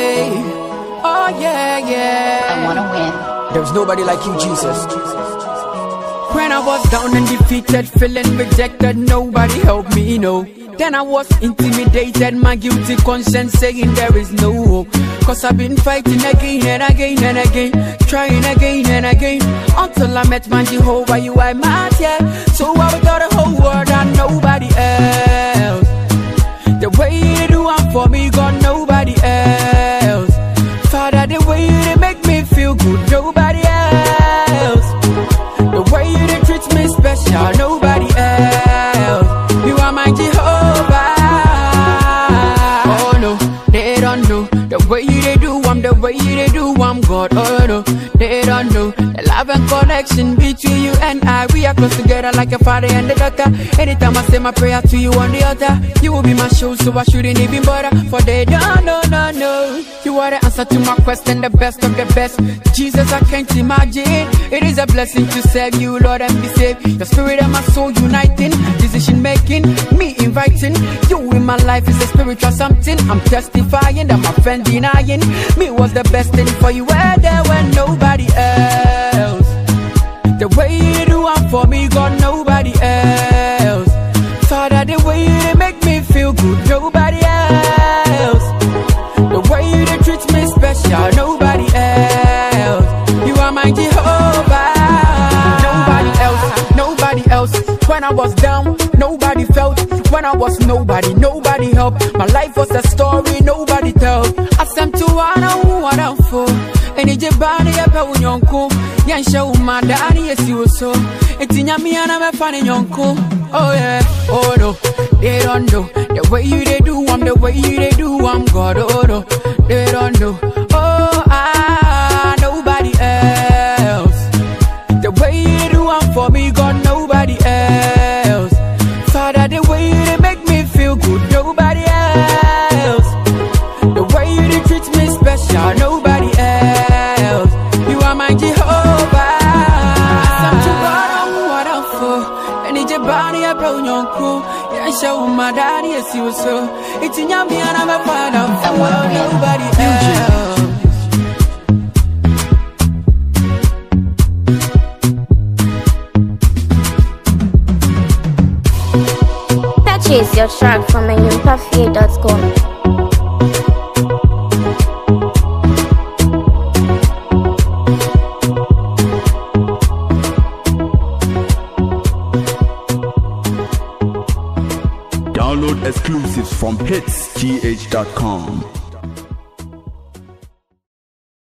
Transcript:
say, oh yeah, yeah, I wanna win. There's nobody like you, Jesus. When I was down and defeated, feeling rejected, nobody helped me, no. Then I was intimidated, my guilty conscience saying there is no hope. Cause I've been fighting again and again and again, trying again and again, until I met my Jehovah, you are mad, yeah. So I would tell the whole world and nobody else. The way you do it for me, God, nobody else. Father, the way you make me feel good, nobody else. The way you treat me special, nobody else. You are my Jehovah. Oh no, they don't know. The way you do, I'm the way you do, I'm God. Oh no, they don't know. The love and connection between you and I, we are close together like a father and a daughter. Anytime I say my prayer to you on the altar, you will be my show, so I shouldn't even bother. For they don't know, no, no. You are the answer to my question, the best of the best. Jesus, I can't imagine. It is a blessing to serve you, Lord, and be saved. Your spirit and my soul uniting, decision making, me inviting you in my life is a spiritual something. I'm testifying that my friend denying me was the best thing for you. Where there when nobody else. The way you do it for me, God, nobody else. Father, the way you make me feel good, nobody else. The way you treat me special, nobody else. You are my Jehovah. Nobody else, nobody else. When I was down, nobody felt. When I was nobody, nobody helped. My life was a story, nobody told. I sent to one out for. And it's a body up on your uncle. Yan show my daddy, yes, you so. It's in Yami and I'm a fan in your uncle. Oh yeah, oh no, they don't know. The way you they do, I'm the way you they do, I'm God. Oh no, they don't know. Oh, nobody else. The way you do, I'm for me, God, nobody else. Father, the way you make me feel good, nobody else. The way you treat me special, nobody else. You are my Jehovah. Some to what I'm for. And it's a body up on your crew. Yeah, show my daddy, yes, you so. It's in your me and I'm a fan of nobody else. Purchase your track from enyumpafie.com. Download exclusives from hitsgh.com.